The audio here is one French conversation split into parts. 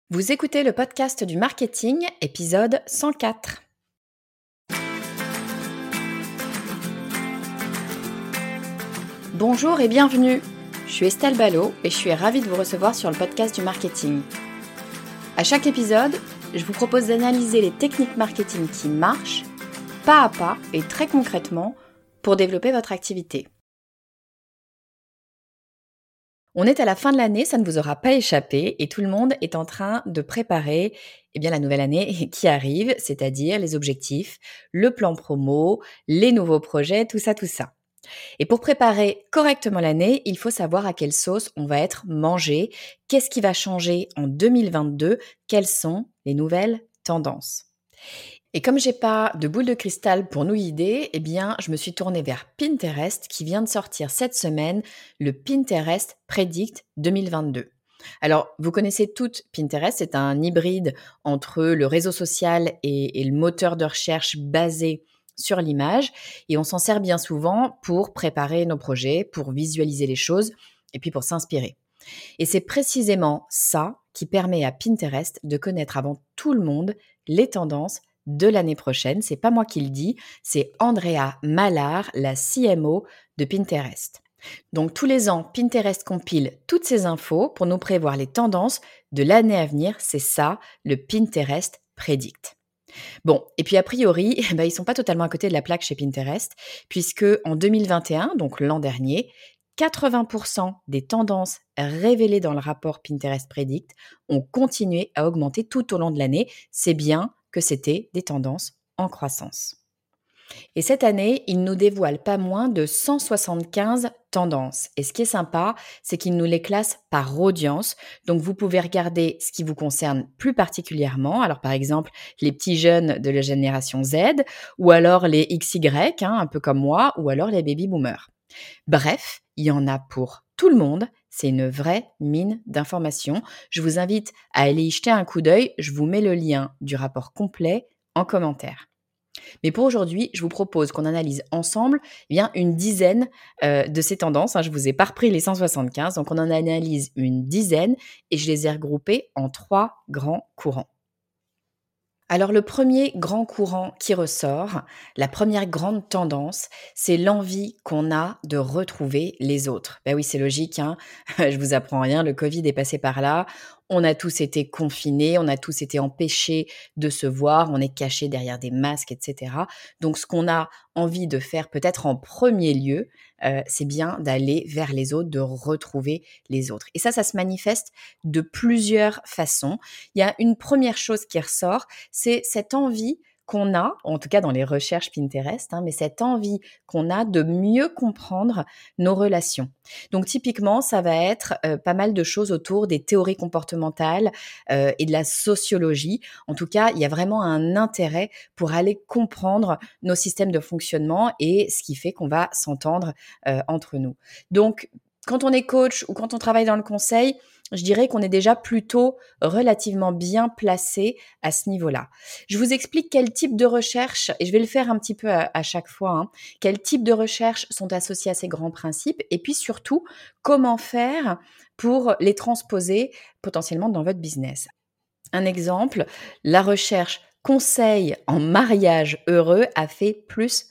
Vous écoutez le podcast du marketing, épisode 104. Bonjour et bienvenue. Je suis Estelle Ballot et je suis ravie de vous recevoir sur le podcast du marketing. À chaque épisode, je vous propose d'analyser les techniques marketing qui marchent, pas à pas et très concrètement, pour développer votre activité. On est à la fin de l'année, ça ne vous aura pas échappé et tout le monde est en train de préparer la nouvelle année qui arrive, c'est-à-dire les objectifs, le plan promo, les nouveaux projets, tout ça. Et pour préparer correctement l'année, il faut savoir à quelle sauce on va être mangé, qu'est-ce qui va changer en 2022, quelles sont les nouvelles tendances. Et comme j'ai pas de boule de cristal pour nous guider, je me suis tournée vers Pinterest qui vient de sortir cette semaine le Pinterest Predict 2022. Alors, vous connaissez toutes Pinterest, c'est un hybride entre le réseau social et le moteur de recherche basé sur l'image et on s'en sert bien souvent pour préparer nos projets, pour visualiser les choses et puis pour s'inspirer. Et c'est précisément ça qui permet à Pinterest de connaître avant tout le monde les tendances de l'année prochaine. C'est pas moi qui le dis, c'est Andrea Mallard, la CMO de Pinterest. Donc tous les ans, Pinterest compile toutes ces infos pour nous prévoir les tendances de l'année à venir. C'est ça, le Pinterest Predict. Bon, et puis a priori, ils sont pas totalement à côté de la plaque chez Pinterest, puisque en 2021, donc l'an dernier, 80% des tendances révélées dans le rapport Pinterest Predict ont continué à augmenter tout au long de l'année. C'est bien que c'était des tendances en croissance. Et cette année, il nous dévoile pas moins de 175 tendances. Et ce qui est sympa, c'est qu'il nous les classe par audience. Donc, vous pouvez regarder ce qui vous concerne plus particulièrement. Alors, par exemple, les petits jeunes de la génération Z, ou alors les XY, un peu comme moi, ou alors les baby boomers. Bref, il y en a pour tout le monde. C'est une vraie mine d'informations. Je vous invite à aller y jeter un coup d'œil. Je vous mets le lien du rapport complet en commentaire. Mais pour aujourd'hui, je vous propose qu'on analyse ensemble une dizaine de ces tendances. Je ne vous ai pas repris les 175, donc on en analyse une dizaine et je les ai regroupées en 3 grands courants. Alors le premier grand courant qui ressort, la première grande tendance, c'est l'envie qu'on a de retrouver les autres. Ben oui, c'est logique, je vous apprends rien, le Covid est passé par là, on a tous été confinés, on a tous été empêchés de se voir, on est cachés derrière des masques, etc. Donc ce qu'on a envie de faire peut-être en premier lieu, c'est bien d'aller vers les autres, de retrouver les autres. Et ça se manifeste de plusieurs façons. Il y a une première chose qui ressort, c'est cette envie qu'on a, en tout cas dans les recherches Pinterest, mais cette envie qu'on a de mieux comprendre nos relations. Donc typiquement, ça va être pas mal de choses autour des théories comportementales et de la sociologie. En tout cas, il y a vraiment un intérêt pour aller comprendre nos systèmes de fonctionnement et ce qui fait qu'on va s'entendre entre nous. Donc, quand on est coach ou quand on travaille dans le conseil, je dirais qu'on est déjà plutôt relativement bien placé à ce niveau-là. Je vous explique quel type de recherche, et je vais le faire un petit peu à chaque fois, quels types de recherches sont associés à ces grands principes, et puis surtout, comment faire pour les transposer potentiellement dans votre business. Un exemple, la recherche conseil en mariage heureux a fait plus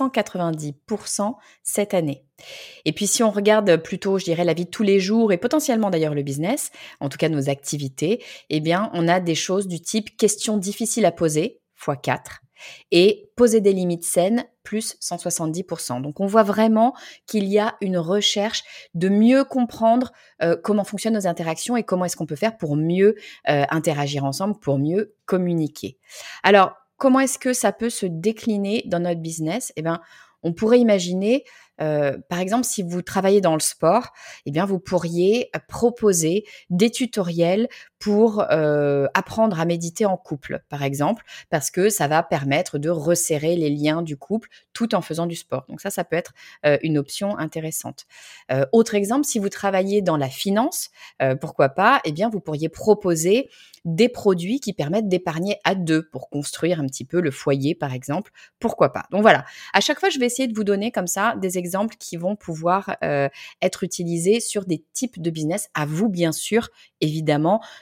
190% cette année. Et puis si on regarde plutôt, je dirais, la vie de tous les jours et potentiellement d'ailleurs le business, en tout cas nos activités, on a des choses du type questions difficiles à poser, x4, et poser des limites saines, plus 170%. Donc on voit vraiment qu'il y a une recherche de mieux comprendre comment fonctionnent nos interactions et comment est-ce qu'on peut faire pour mieux interagir ensemble, pour mieux communiquer. Alors, comment est-ce que ça peut se décliner dans notre business ? On pourrait imaginer, par exemple, si vous travaillez dans le sport, vous pourriez proposer des tutoriels pour apprendre à méditer en couple, par exemple, parce que ça va permettre de resserrer les liens du couple tout en faisant du sport. Donc ça peut être une option intéressante. Autre exemple, si vous travaillez dans la finance, pourquoi pas, vous pourriez proposer des produits qui permettent d'épargner à deux pour construire un petit peu le foyer, par exemple. Pourquoi pas ? Donc voilà, à chaque fois, je vais essayer de vous donner comme ça des exemples qui vont pouvoir être utilisés sur des types de business. À vous, bien sûr, évidemment,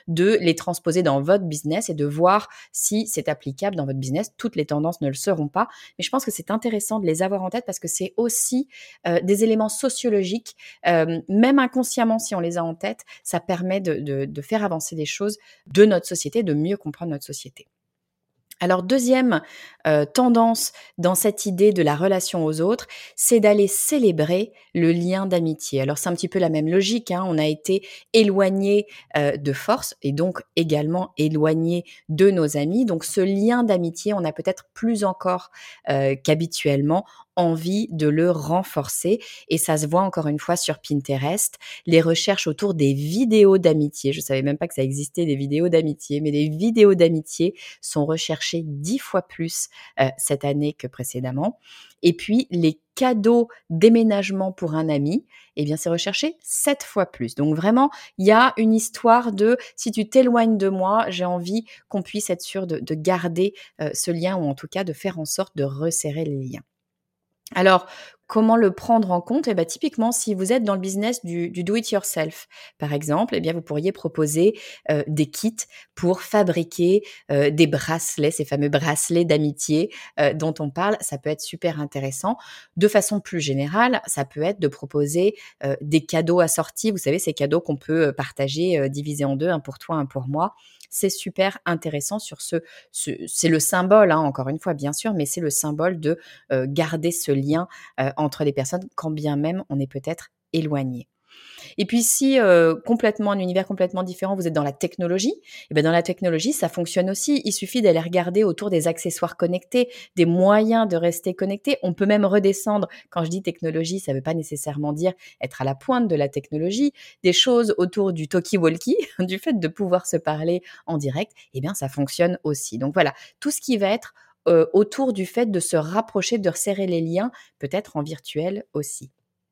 de les transposer dans votre business et de voir si c'est applicable dans votre business. Toutes les tendances ne le seront pas, mais je pense que c'est intéressant de les avoir en tête parce que c'est aussi des éléments sociologiques, même inconsciemment si on les a en tête, ça permet de faire avancer les choses de notre société, de mieux comprendre notre société. Alors deuxième tendance dans cette idée de la relation aux autres, c'est d'aller célébrer le lien d'amitié. Alors c'est un petit peu la même logique, hein, on a été éloigné de force et donc également éloigné de nos amis. Donc ce lien d'amitié, on a peut-être plus encore qu'habituellement envie de le renforcer et ça se voit encore une fois sur Pinterest, les recherches autour des vidéos d'amitié. Je savais même pas que ça existait des vidéos d'amitié, mais les vidéos d'amitié sont recherchées 10 fois plus cette année que précédemment. Et puis, les cadeaux déménagement pour un ami, eh bien, c'est recherché 7 fois plus. Donc vraiment, il y a une histoire de si tu t'éloignes de moi, j'ai envie qu'on puisse être sûr de garder ce lien ou en tout cas de faire en sorte de resserrer les liens. Alors, comment le prendre en compte? Eh ben, typiquement, si vous êtes dans le business du do it yourself, par exemple, eh bien, vous pourriez proposer, des kits pour fabriquer, des bracelets, ces fameux bracelets d'amitié, dont on parle. Ça peut être super intéressant. De façon plus générale, ça peut être de proposer, des cadeaux assortis. Vous savez, ces cadeaux qu'on peut, partager, diviser en 2, un pour toi, un pour moi. C'est super intéressant sur c'est le symbole, hein, encore une fois, bien sûr, mais c'est le symbole de garder ce lien entre les personnes, quand bien même on est peut-être éloigné. Et puis si complètement un univers complètement différent, vous êtes dans la technologie, et ben dans la technologie, ça fonctionne aussi. Il suffit d'aller regarder autour des accessoires connectés, des moyens de rester connecté. On peut même redescendre. Quand je dis technologie, ça ne veut pas nécessairement dire être à la pointe de la technologie. Des choses autour du talkie-walkie, du fait de pouvoir se parler en direct, eh bien ça fonctionne aussi. Donc voilà, tout ce qui va être autour du fait de se rapprocher, de resserrer les liens, peut-être en virtuel aussi.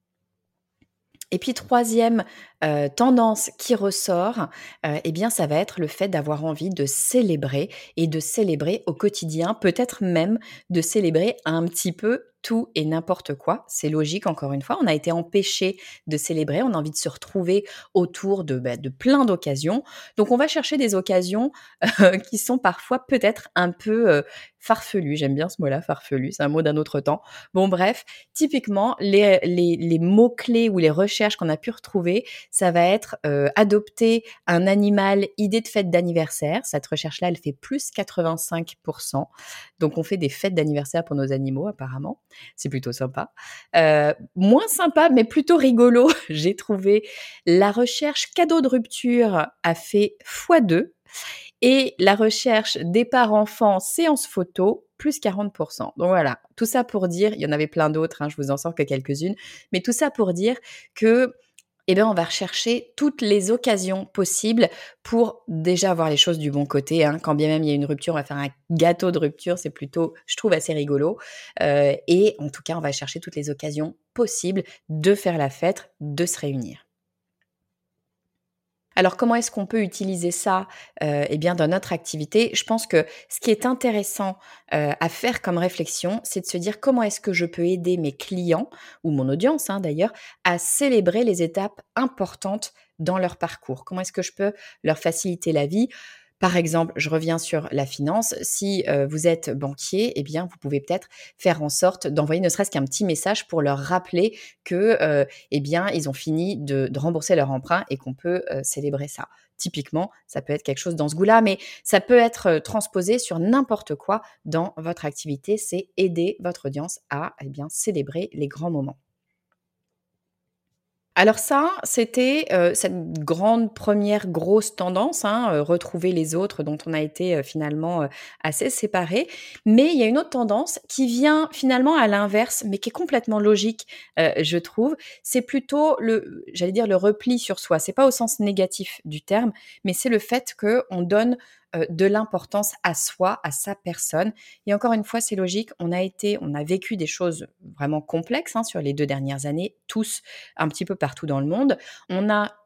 Et puis troisième tendance qui ressort, eh bien ça va être le fait d'avoir envie de célébrer et de célébrer au quotidien, peut-être même de célébrer un petit peu tout et n'importe quoi. C'est logique encore une fois, on a été empêché de célébrer, on a envie de se retrouver autour de plein d'occasions. Donc on va chercher des occasions qui sont parfois peut-être un peu, farfelues. J'aime bien ce mot-là, farfelu, c'est un mot d'un autre temps. Bon bref, typiquement les mots-clés ou les recherches qu'on a pu retrouver, ça va être, adopter un animal, idée de fête d'anniversaire. Cette recherche-là, elle fait plus 85. Donc on fait des fêtes d'anniversaire pour nos animaux apparemment. C'est plutôt sympa. Moins sympa, mais plutôt rigolo, j'ai trouvé la recherche cadeau de rupture a fait x2 et la recherche départ enfant séance photo plus 40. Donc voilà, tout ça pour dire, il y en avait plein d'autres, hein, je vous en sors que quelques-unes, mais tout ça pour dire que eh bien, on va rechercher toutes les occasions possibles pour déjà avoir les choses du bon côté, hein. Quand bien même il y a une rupture, on va faire un gâteau de rupture, c'est plutôt, je trouve, assez rigolo. Et en tout cas, on va chercher toutes les occasions possibles de faire la fête, de se réunir. Alors comment est-ce qu'on peut utiliser ça, eh bien dans notre activité? Je pense que ce qui est intéressant, à faire comme réflexion, c'est de se dire: «Comment est-ce que je peux aider mes clients ou mon audience, hein, d'ailleurs, à célébrer les étapes importantes dans leur parcours? Comment est-ce que je peux leur faciliter la vie?» Par exemple, je reviens sur la finance, si, vous êtes banquier, eh bien vous pouvez peut-être faire en sorte d'envoyer ne serait-ce qu'un petit message pour leur rappeler que, eh bien, ils ont fini de rembourser leur emprunt et qu'on peut, célébrer ça. Typiquement, ça peut être quelque chose dans ce goût-là, mais ça peut être, transposé sur n'importe quoi dans votre activité. C'est aider votre audience à, eh bien, célébrer les grands moments. Alors ça, c'était, cette grande première grosse tendance, hein, retrouver les autres dont on a été, finalement, assez séparés. Mais il y a une autre tendance qui vient finalement à l'inverse, mais qui est complètement logique, je trouve. C'est plutôt j'allais dire le repli sur soi. C'est pas au sens négatif du terme, mais c'est le fait qu'on donne, de l'importance à soi, à sa personne. Et encore une fois, c'est logique, on a vécu des choses vraiment complexes, hein, sur les 2 dernières années, tous un petit peu partout dans le monde. On a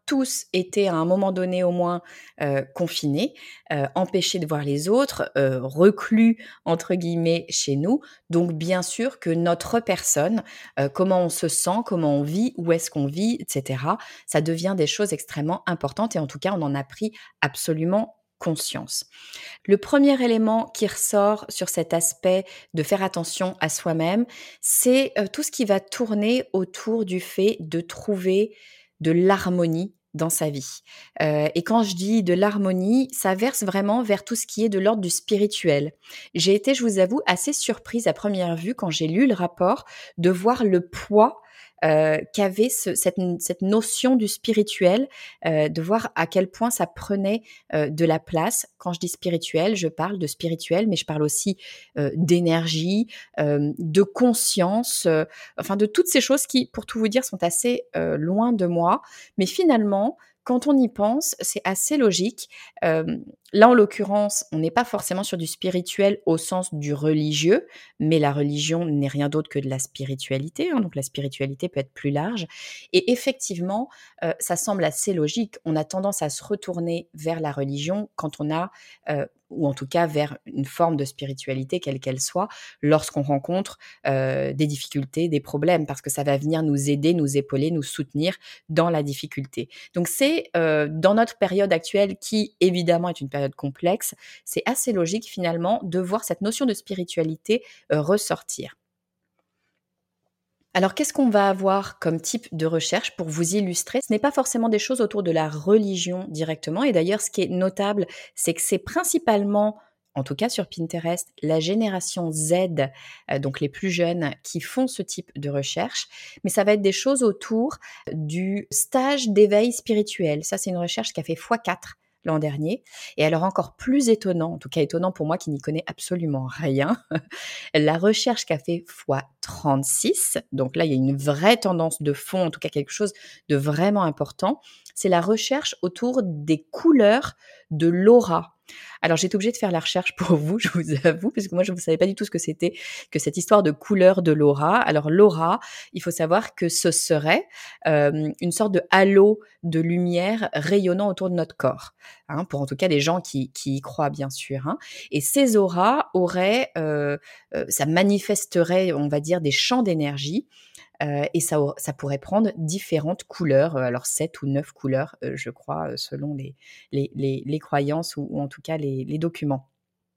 tous été à un moment donné au moins confinés, empêchés de voir les autres, «reclus» entre guillemets chez nous. Donc bien sûr que notre personne, comment on se sent, comment on vit, où est-ce qu'on vit, et cetera, ça devient des choses extrêmement importantes et en tout cas, on en a pris absolument conscience. Le premier élément qui ressort sur cet aspect de faire attention à soi-même, c'est, tout ce qui va tourner autour du fait de trouver de l'harmonie dans sa vie. Et quand je dis de l'harmonie, ça verse vraiment vers tout ce qui est de l'ordre du spirituel. J'ai été, je vous avoue, assez surprise à première vue quand j'ai lu le rapport, de voir le poids, qu'avait cette notion du spirituel, de voir à quel point ça prenait, de la place. Quand je dis spirituel, je parle de spirituel, mais je parle aussi, d'énergie, de conscience, enfin de toutes ces choses qui, pour tout vous dire, sont assez, loin de moi. Mais finalement, quand on y pense, c'est assez logique. Là, en l'occurrence, on n'est pas forcément sur du spirituel au sens du religieux, mais la religion n'est rien d'autre que de la spiritualité, hein, donc la spiritualité peut être plus large. Et effectivement, ça semble assez logique. On a tendance à se retourner vers la religion quand on a, ou en tout cas vers une forme de spiritualité, quelle qu'elle soit, lorsqu'on rencontre des difficultés, des problèmes, parce que ça va venir nous aider, nous épauler, nous soutenir dans la difficulté. Donc c'est, dans notre période actuelle qui évidemment est une période complexe, c'est assez logique finalement de voir cette notion de spiritualité, ressortir. Alors qu'est-ce qu'on va avoir comme type de recherche pour vous illustrer? Ce n'est pas forcément des choses autour de la religion directement et d'ailleurs ce qui est notable, c'est que c'est principalement, en tout cas sur Pinterest, la génération Z, donc les plus jeunes qui font ce type de recherche, mais ça va être des choses autour du stage d'éveil spirituel. Ça, c'est une recherche qui a fait x4 l'an dernier et alors encore plus étonnant, en tout cas étonnant pour moi qui n'y connais absolument rien, la recherche qu'a fait fois 36, donc là, il y a une vraie tendance de fond, en tout cas quelque chose de vraiment important, c'est la recherche autour des couleurs de l'aura. Alors, j'étais obligée de faire la recherche pour vous, je vous avoue, parce que moi, je ne savais pas du tout ce que c'était que cette histoire de couleur de l'aura. Alors, l'aura, il faut savoir que ce serait une sorte de halo de lumière rayonnant autour de notre corps, hein, pour en tout cas des gens qui y croient, bien sûr. Hein. Et ces auras auraient, ça manifesterait, on va dire, des champs d'énergie et ça pourrait prendre différentes couleurs, alors 7 ou 9 couleurs, je crois, selon les croyances ou en tout cas les documents.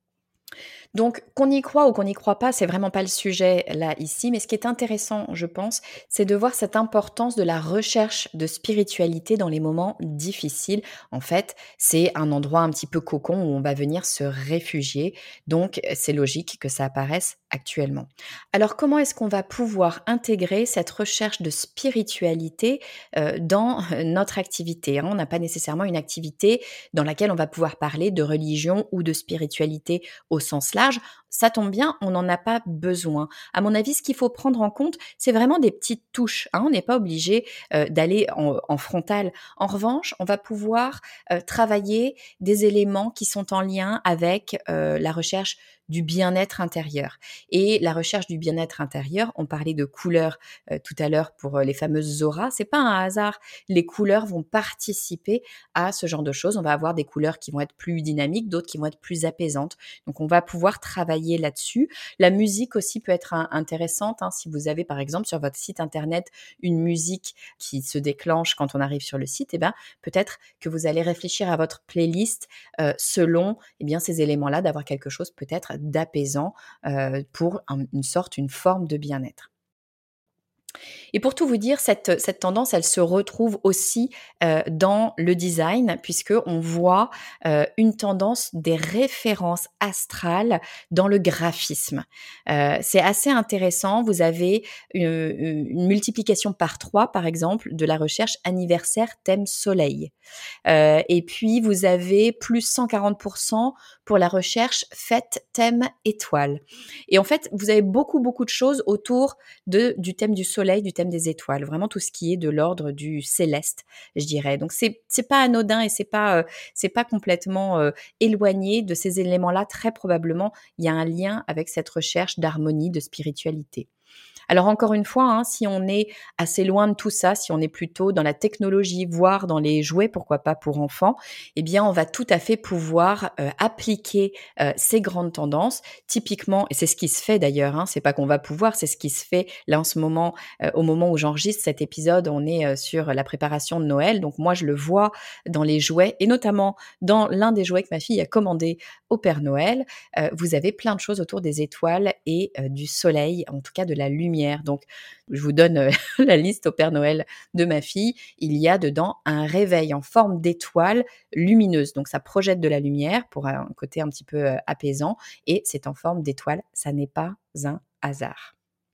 Donc, qu'on y croit ou qu'on n'y croit pas, c'est vraiment pas le sujet là, ici. Mais ce qui est intéressant, je pense, c'est de voir cette importance de la recherche de spiritualité dans les moments difficiles. En fait, c'est un endroit un petit peu cocon où on va venir se réfugier. Donc, c'est logique que ça apparaisse actuellement. Alors, comment est-ce qu'on va pouvoir intégrer cette recherche de spiritualité dans notre activité, hein? On n'a pas nécessairement une activité dans laquelle on va pouvoir parler de religion ou de spiritualité au sens large, ça tombe bien, on n'en a pas besoin. À mon avis, ce qu'il faut prendre en compte, c'est vraiment des petites touches, hein. On n'est pas obligé d'aller en frontal. En revanche, on va pouvoir travailler des éléments qui sont en lien avec la recherche du bien-être intérieur. Et la recherche du bien-être intérieur, on parlait de couleurs tout à l'heure pour les fameuses auras, c'est pas un hasard. Les couleurs vont participer à ce genre de choses. On va avoir des couleurs qui vont être plus dynamiques, d'autres qui vont être plus apaisantes. Donc, on va pouvoir travailler là-dessus. La musique aussi peut être intéressante, hein. Si vous avez, par exemple, sur votre site internet, une musique qui se déclenche quand on arrive sur le site, eh ben, peut-être que vous allez réfléchir à votre playlist selon eh bien, ces éléments-là, d'avoir quelque chose peut-être d'apaisant pour une forme de bien-être. Et pour tout vous dire, cette tendance, elle se retrouve aussi, dans le design puisqu'on voit, une tendance des références astrales dans le graphisme. C'est assez intéressant. Vous avez, une multiplication par 3, par exemple, de la recherche anniversaire thème soleil. Et puis vous avez plus 140 pour la recherche fête thème étoile. Et en fait, vous avez beaucoup, beaucoup de choses autour du thème du soleil, du thème des étoiles, vraiment tout ce qui est de l'ordre du céleste, je dirais. Donc c'est pas anodin et c'est pas complètement éloigné de ces éléments-là. Très probablement, il y a un lien avec cette recherche d'harmonie, de spiritualité. Alors encore une fois, hein, si on est assez loin de tout ça, si on est plutôt dans la technologie, voire dans les jouets, pourquoi pas pour enfants, eh bien on va tout à fait pouvoir appliquer ces grandes tendances. Typiquement, et c'est ce qui se fait d'ailleurs, hein, c'est pas qu'on va pouvoir, c'est ce qui se fait là en ce moment, au moment où j'enregistre cet épisode, on est sur la préparation de Noël. Donc moi, je le vois dans les jouets et notamment dans l'un des jouets que ma fille a commandé au Père Noël. Vous avez plein de choses autour des étoiles et du soleil, en tout cas de la lumière. Donc, je vous donne la liste au Père Noël de ma fille. Il y a dedans un réveil en forme d'étoile lumineuse. Donc, ça projette de la lumière pour un côté un petit peu apaisant et c'est en forme d'étoile. Ça n'est pas un hasard.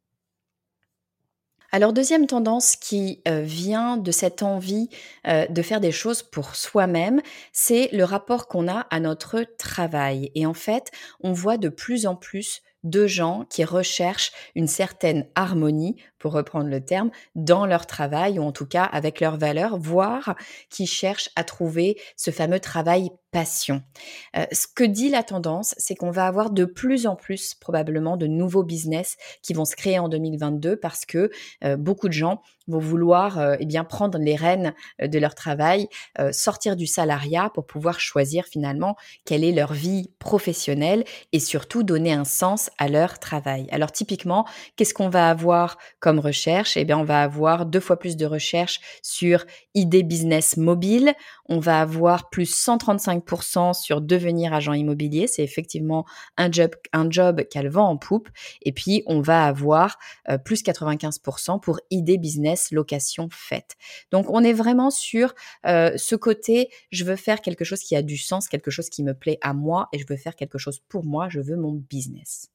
Alors deuxième tendance qui, vient de cette envie, de faire des choses pour soi-même, c'est le rapport qu'on a à notre travail et en fait, on voit de plus en plus de gens qui recherchent une certaine harmonie, pour reprendre le terme, dans leur travail ou en tout cas avec leurs valeurs, voire qui cherchent à trouver ce fameux travail passion. Ce que dit la tendance, c'est qu'on va avoir de plus en plus probablement de nouveaux business qui vont se créer en 2022 parce que beaucoup de gens vont vouloir eh bien prendre les rênes de leur travail, sortir du salariat pour pouvoir choisir finalement quelle est leur vie professionnelle et surtout donner un sens à leur travail. Alors typiquement, qu'est-ce qu'on va avoir comme recherche? Eh bien, on va avoir 2 fois plus de recherches sur idées business mobile. On va avoir plus 135 sur devenir agent immobilier. C'est effectivement un job qu'elle vend en poupe. Et puis, on va avoir plus 95 pour idées business location faite. Donc, on est vraiment sur ce côté, je veux faire quelque chose qui a du sens, quelque chose qui me plaît à moi et je veux faire quelque chose pour moi, je veux mon business.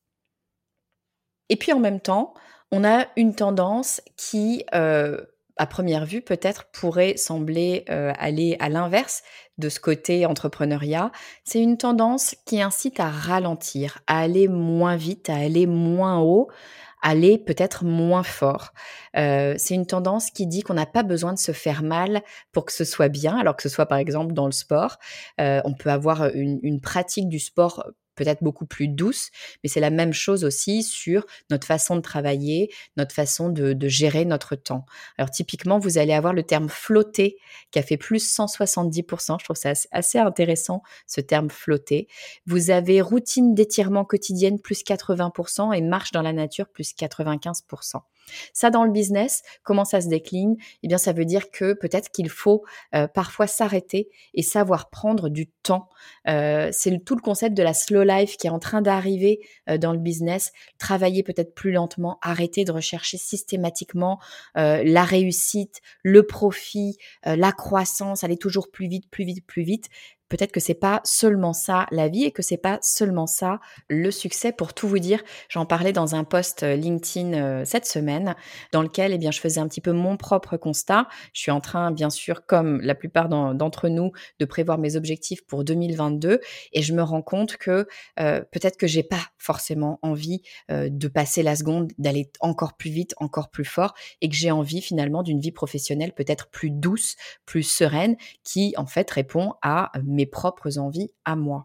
Et puis en même temps, on a une tendance qui, à première vue peut-être pourrait sembler, aller à l'inverse de ce côté entrepreneuriat. C'est une tendance qui incite à ralentir, à aller moins vite, à aller moins haut, à aller peut-être moins fort. C'est une tendance qui dit qu'on n'a pas besoin de se faire mal pour que ce soit bien, alors que ce soit par exemple dans le sport. On peut avoir une pratique du sport, peut-être beaucoup plus douce, mais c'est la même chose aussi sur notre façon de travailler, notre façon de gérer notre temps. Alors typiquement, vous allez avoir le terme flotter qui a fait plus 170. Je trouve ça assez intéressant, ce terme flotter. Vous avez routine d'étirement quotidienne plus 80 et marche dans la nature plus 95. Ça, dans le business, comment ça se décline? Eh bien, ça veut dire que peut-être qu'il faut parfois s'arrêter et savoir prendre du temps. C'est tout le concept de la slow life qui est en train d'arriver dans le business. Travailler peut-être plus lentement, arrêter de rechercher systématiquement la réussite, le profit, la croissance, aller toujours plus vite, plus vite, plus vite. Peut-être que c'est pas seulement ça la vie et que c'est pas seulement ça le succès. Pour tout vous dire, j'en parlais dans un post LinkedIn cette semaine, dans lequel eh bien, je faisais un petit peu mon propre constat. Je suis en train, bien sûr, comme la plupart d'entre nous, de prévoir mes objectifs pour 2022 et je me rends compte que peut-être que j'ai pas forcément envie de passer la seconde, d'aller encore plus vite, encore plus fort et que j'ai envie finalement d'une vie professionnelle peut-être plus douce, plus sereine, qui en fait répond à mes propres envies à moi.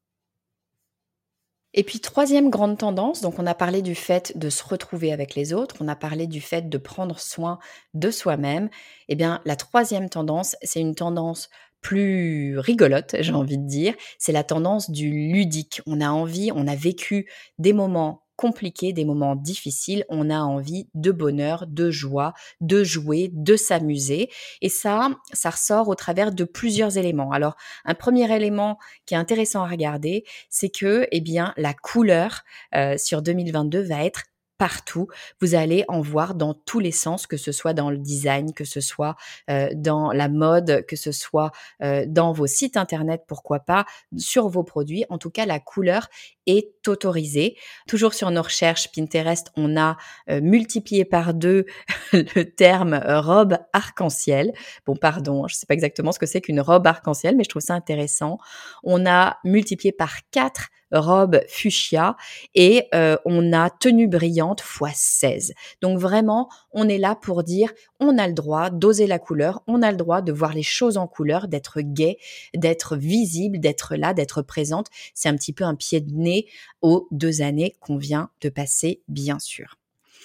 Et puis troisième grande tendance, donc on a parlé du fait de se retrouver avec les autres, on a parlé du fait de prendre soin de soi-même. Eh bien, la troisième tendance, c'est une tendance plus rigolote, j'ai envie de dire, c'est la tendance du ludique. On a envie, on a vécu des moments compliqués, des moments difficiles, on a envie de bonheur, de joie, de jouer, de s'amuser. Et ça ressort au travers de plusieurs éléments. Alors, un premier élément qui est intéressant à regarder, c'est que, eh bien, la couleur sur 2022 va être partout. Vous allez en voir dans tous les sens, que ce soit dans le design, que ce soit dans la mode, que ce soit dans vos sites internet, pourquoi pas, sur vos produits. En tout cas, la couleur est autorisée. Toujours sur nos recherches Pinterest, on a multiplié par 2 le terme robe arc-en-ciel. Bon, pardon, je ne sais pas exactement ce que c'est qu'une robe arc-en-ciel, mais je trouve ça intéressant. On a multiplié par 4 robe fuchsia et on a tenue brillante fois 16. Donc vraiment, on est là pour dire on a le droit d'oser la couleur, on a le droit de voir les choses en couleur, d'être gai, d'être visible, d'être là, d'être présente. C'est un petit peu un pied de nez aux 2 années qu'on vient de passer, bien sûr.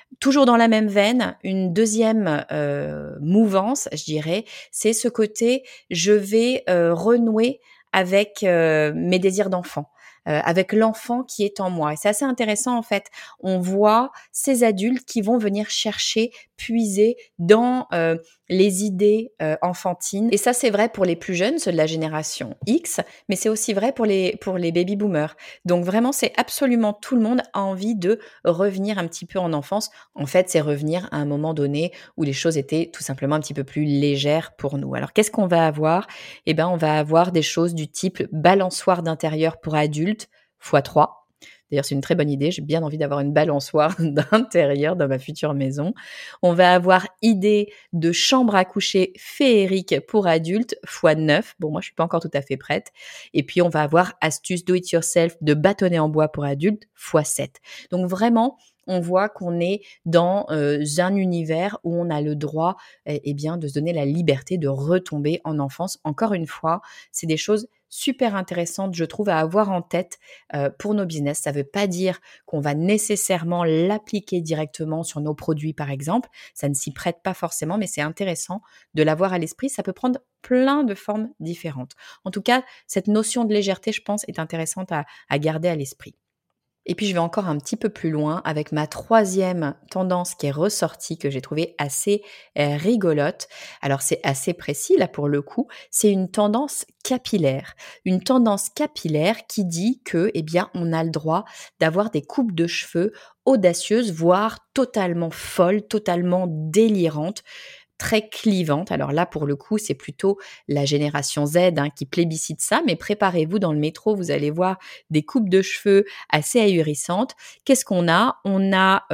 Toujours dans la même veine, une deuxième mouvance, je dirais, c'est ce côté: je vais, renouer avec, mes désirs d'enfant, avec l'enfant qui est en moi et c'est assez intéressant, en fait. On voit ces adultes qui vont venir chercher, puiser dans, les idées, enfantines et ça, c'est vrai pour les plus jeunes, ceux de la génération X, mais c'est aussi vrai pour les baby boomers. Donc vraiment, c'est absolument tout le monde a envie de revenir un petit peu en enfance. En fait, c'est revenir à un moment donné où les choses étaient tout simplement un petit peu plus légères pour nous. Alors qu'est-ce qu'on va avoir? Eh ben, on va avoir des choses du type balançoire d'intérieur pour adultes fois 3. D'ailleurs, c'est une très bonne idée. J'ai bien envie d'avoir une balançoire d'intérieur dans ma future maison. On va avoir idée de chambre à coucher féerique pour adultes fois 9. Bon, moi, je suis pas encore tout à fait prête. Et puis, on va avoir astuce do it yourself de bâtonnet en bois pour adultes fois 7. Donc vraiment, on voit qu'on est dans un univers où on a le droit bien, de se donner la liberté de retomber en enfance. Encore une fois, c'est des choses super intéressantes, je trouve, à avoir en tête pour nos business. Ça ne veut pas dire qu'on va nécessairement l'appliquer directement sur nos produits, par exemple. Ça ne s'y prête pas forcément, mais c'est intéressant de l'avoir à l'esprit. Ça peut prendre plein de formes différentes. En tout cas, cette notion de légèreté, je pense, est intéressante à garder à l'esprit. Et puis, je vais encore un petit peu plus loin avec ma troisième tendance qui est ressortie, que j'ai trouvée assez rigolote. Alors, c'est assez précis là pour le coup. C'est une tendance capillaire. Une tendance capillaire qui dit que, eh bien, on a le droit d'avoir des coupes de cheveux audacieuses, voire totalement folles, totalement délirantes, très clivante. Alors là, pour le coup, c'est plutôt la génération Z qui plébiscite ça, mais préparez-vous dans le métro, vous allez voir des coupes de cheveux assez ahurissantes. Qu'est-ce qu'on a? On a,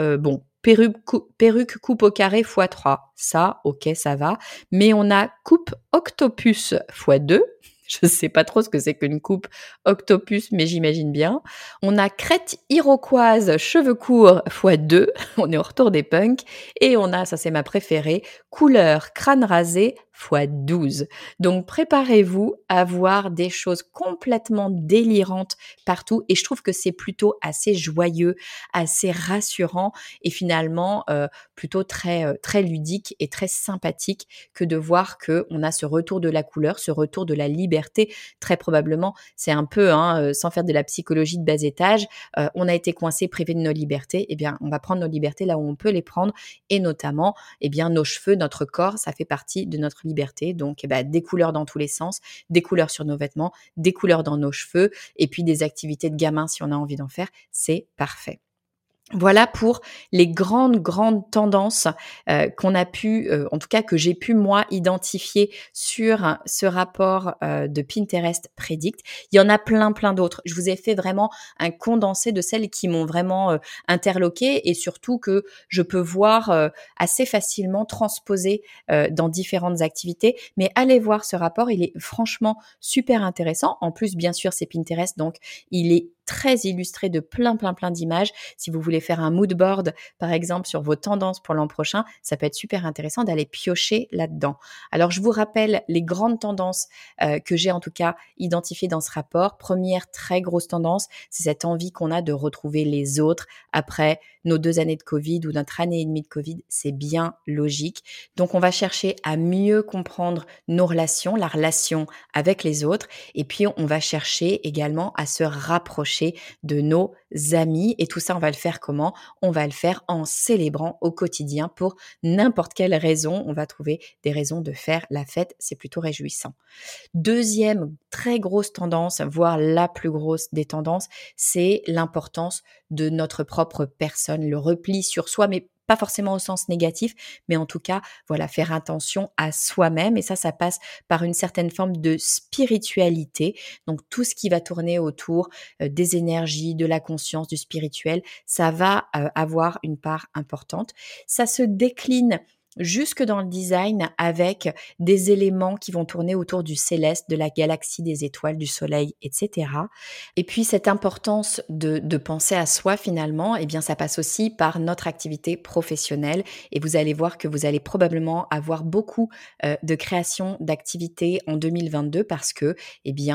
perruque coupe au carré fois 3. Ça, OK, ça va. Mais on a coupe octopus fois 2. Je sais pas trop ce que c'est qu'une coupe octopus, mais j'imagine bien. On a crête iroquoise, cheveux courts fois 2. On est au retour des punks. Et on a, ça c'est ma préférée, couleur crâne rasé fois 12. Donc préparez-vous à voir des choses complètement délirantes partout. Et je trouve que c'est plutôt assez joyeux, assez rassurant et finalement plutôt très ludique et très sympathique que de voir qu'on a ce retour de la couleur, ce retour de la liberté. Très probablement, c'est un peu, sans faire de la psychologie de bas étage, on a été coincé, privé de nos libertés. Eh bien, on va prendre nos libertés là où on peut les prendre et notamment, eh bien, nos cheveux, notre corps, ça fait partie de notre liberté. Donc, des couleurs dans tous les sens, des couleurs sur nos vêtements, des couleurs dans nos cheveux et puis des activités de gamin si on a envie d'en faire, c'est parfait. Voilà pour les grandes tendances qu'on a pu, en tout cas que j'ai pu moi identifier sur ce rapport de Pinterest Predict. Il y en a plein d'autres. Je vous ai fait vraiment un condensé de celles qui m'ont vraiment interloquée et surtout que je peux voir assez facilement transposer dans différentes activités. Mais allez voir ce rapport, il est franchement super intéressant. En plus, bien sûr, c'est Pinterest, donc il est très illustré de plein d'images. Si vous voulez faire un mood board, par exemple, sur vos tendances pour l'an prochain, ça peut être super intéressant d'aller piocher là-dedans. Alors, je vous rappelle les grandes tendances que j'ai en tout cas identifiées dans ce rapport. Première très grosse tendance, c'est cette envie qu'on a de retrouver les autres après nos 2 années de Covid ou notre année et demie de Covid. C'est bien logique. Donc, on va chercher à mieux comprendre nos relations, la relation avec les autres. Et puis, on va chercher également à se rapprocher de nos amis. Et tout ça, on va le faire comment? On va le faire en célébrant au quotidien pour n'importe quelle raison. On va trouver des raisons de faire la fête. C'est plutôt réjouissant. Deuxième très grosse tendance, voire la plus grosse des tendances, c'est l'importance de notre propre personne, le repli sur soi, mais pas forcément au sens négatif, mais en tout cas, voilà, faire attention à soi-même. Et ça passe par une certaine forme de spiritualité. Donc, tout ce qui va tourner autour des énergies, de la conscience, du spirituel, ça va avoir une part importante. Ça se décline jusque dans le design avec des éléments qui vont tourner autour du céleste, de la galaxie, des étoiles, du soleil, etc. Et puis cette importance de penser à soi finalement, eh bien ça passe aussi par notre activité professionnelle et vous allez voir que vous allez probablement avoir beaucoup de création d'activités en 2022 parce que, eh bien,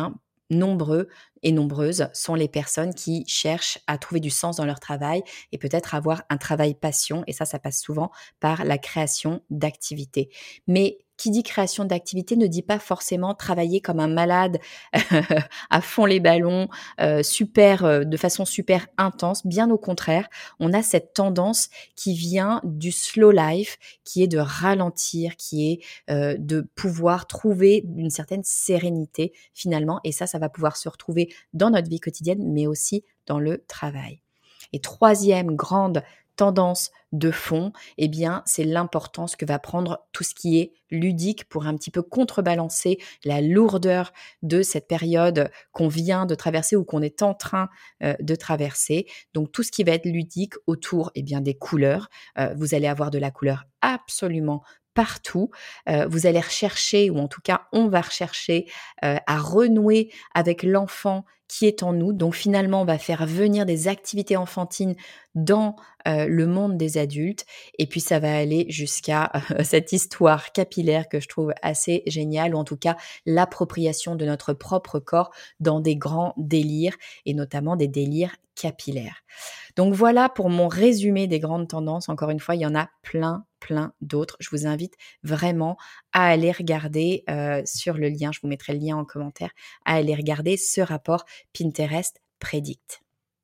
nombreux et nombreuses sont les personnes qui cherchent à trouver du sens dans leur travail et peut-être avoir un travail passion. Et ça passe souvent par la création d'activités. Mais qui dit création d'activités ne dit pas forcément travailler comme un malade à fond les ballons, de façon super intense. Bien au contraire, on a cette tendance qui vient du slow life, qui est de ralentir, qui est de pouvoir trouver une certaine sérénité finalement. Et ça va pouvoir se retrouver dans notre vie quotidienne, mais aussi dans le travail. Et troisième grande tendance de fond, eh bien, c'est l'importance que va prendre tout ce qui est ludique pour un petit peu contrebalancer la lourdeur de cette période qu'on vient de traverser ou qu'on est en train de traverser. Donc, tout ce qui va être ludique autour des couleurs. Vous allez avoir de la couleur absolument partout. Vous allez rechercher, ou en tout cas, on va rechercher à renouer avec l'enfant qui est en nous. Donc finalement, on va faire venir des activités enfantines dans le monde des adultes. Et puis ça va aller jusqu'à cette histoire capillaire que je trouve assez géniale, ou en tout cas l'appropriation de notre propre corps dans des grands délires, et notamment des délires capillaires. Donc voilà pour mon résumé des grandes tendances. Encore une fois, il y en a plein d'autres. Je vous invite vraiment à aller regarder sur le lien, je vous mettrai le lien en commentaire, à aller regarder ce rapport Pinterest Predict.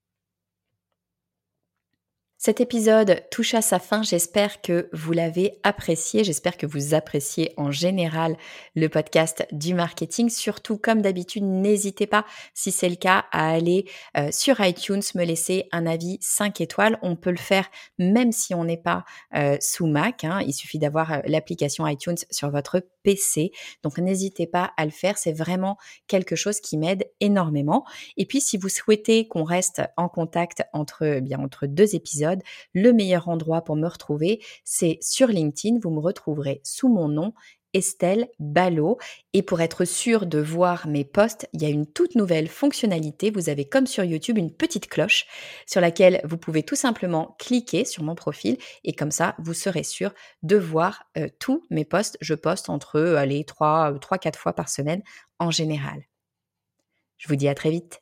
Cet épisode touche à sa fin, j'espère que vous l'avez apprécié, j'espère que vous appréciez en général le podcast du marketing. Surtout, comme d'habitude, n'hésitez pas, si c'est le cas, à aller sur iTunes, me laisser un avis 5 étoiles. On peut le faire même si on n'est pas sous Mac, il suffit d'avoir l'application iTunes sur votre PC. Donc n'hésitez pas à le faire, c'est vraiment quelque chose qui m'aide énormément. Et puis si vous souhaitez qu'on reste en contact entre deux épisodes, le meilleur endroit pour me retrouver, c'est sur LinkedIn. Vous me retrouverez sous mon nom, Estelle Ballot. Et pour être sûr de voir mes posts, il y a une toute nouvelle fonctionnalité. Vous avez, comme sur YouTube, une petite cloche sur laquelle vous pouvez tout simplement cliquer sur mon profil, et comme ça, vous serez sûr de voir tous mes posts. Je poste entre 3-4 fois par semaine en général. Je vous dis à très vite.